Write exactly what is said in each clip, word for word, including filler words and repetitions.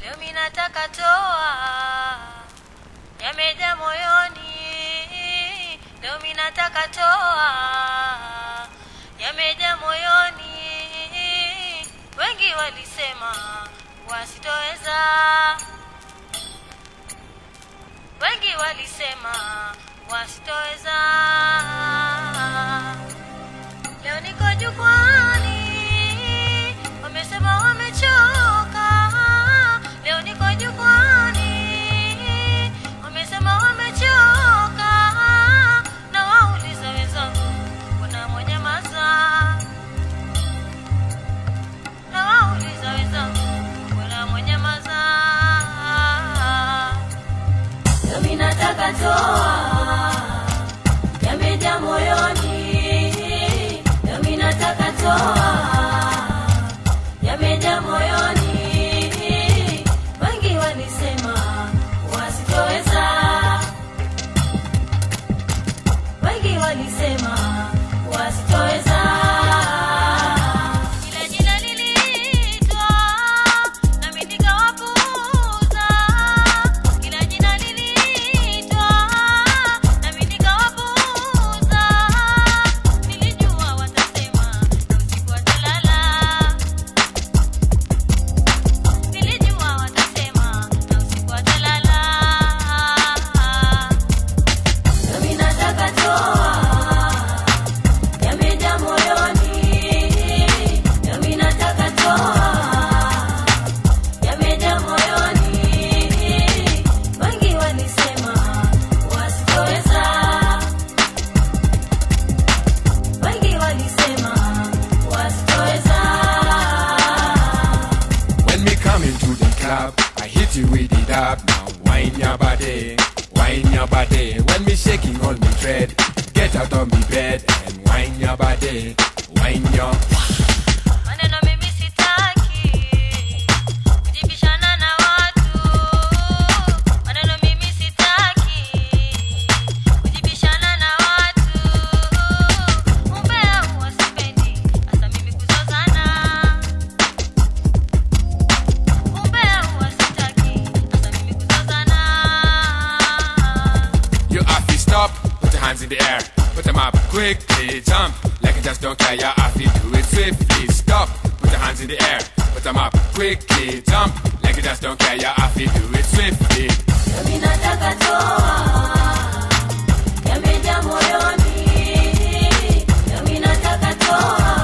leo mimi nataka toa yameja moyoni, leo mimi nataka toa yameja moyoni. Wengi walisema wasitoweza, wengi walisema wasitoweza. Leo niko jukwani, wamesema wamechoka. Leo niko jukwani, wamesema wamechoka. Na wauliza wenzangu kuna mwenye maza, na wauliza wenzangu kuna mwenye maza. Leo mimi nataka toa yameja moyoni, leo mimi nataka toa yameja moyoni. Wengi walisema wasitoweza, wengi walisema wasitoweza. Kila jina liliitwa na mimi nikawapuuza, kila jina liliitwa na mimi nikawapuuza. Nilijua watasema usiku watalala, nilijua watasema usiku watalala. Leo mimi nataka toa yameja moyoni, leo mimi nataka toa yameja moyoni. Wengi walisema wasitoweza, wengi walisema wasitoweza. When me come into the club, I hit you with it up. Now wine your body, wine your body. When me shaking all me dread, get out of me bed and wine your body, wine your. Maneno mimi sitaki kujibishana na watu, maneno mimi sitaki kujibishana na watu. Umbea huwa sipendi, hasa mimi kuzozana. Umbea huwa sitaki, hasa mimi kuzozana. You have to stop, put your hands in the air, put them up quickly, jump like you just don't care. You have to do it swiftly. Stop, put your hands in the air, put them up quickly, jump like you just don't care. You have to do it swiftly. Leo mimi nataka toa yameja moyoni, leo mimi nataka toa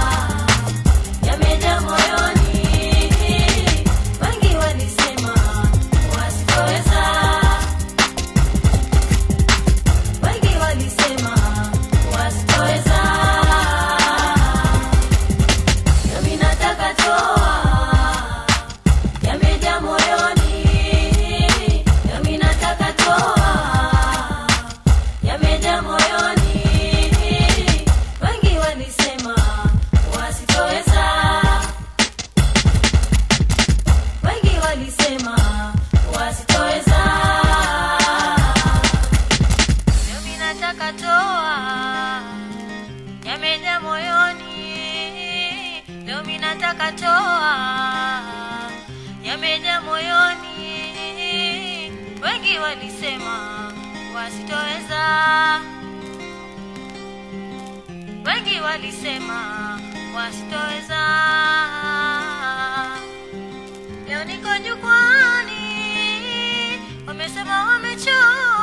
yameja moyoni. Wengi walisema wasitoweza, wengi walisema wasitoweza. Leo mimi nataka toa yameja moyoni, leo mimi nataka toa yameja moyoni. Wengi walisema wasitoweza, wengi walisema wasitoweza. Leo mimi nataka toa yameja moyoni, leo mimi nataka toa yameja moyoni. Wengi walisema wasitoweza, wengi walisema wasitoweza. Leo niko jukwani, wamesema wamechoka.